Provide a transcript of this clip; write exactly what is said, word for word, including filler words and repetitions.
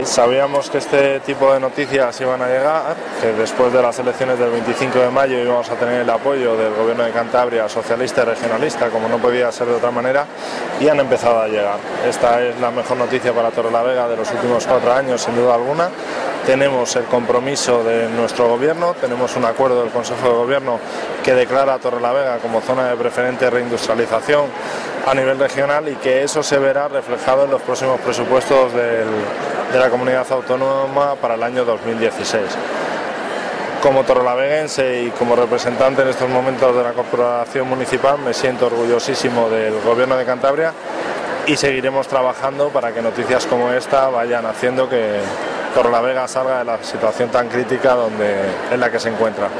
Sabíamos que este tipo de noticias iban a llegar, que después de las elecciones del veinticinco de mayo íbamos a tener el apoyo del Gobierno de Cantabria, socialista y regionalista, como no podía ser de otra manera, y han empezado a llegar. Esta es la mejor noticia para Torrelavega de los últimos cuatro años, sin duda alguna. Tenemos el compromiso de nuestro Gobierno, tenemos un acuerdo del Consejo de Gobierno que declara a Torrelavega como zona de preferente reindustrialización a nivel regional y que eso se verá reflejado en los próximos presupuestos del, de la comunidad autónoma para el año dos mil dieciséis. Como torrelaveguense y como representante en estos momentos de la corporación municipal me siento orgullosísimo del Gobierno de Cantabria y seguiremos trabajando para que noticias como esta vayan haciendo que Torrelavega salga de la situación tan crítica donde, en la que se encuentra.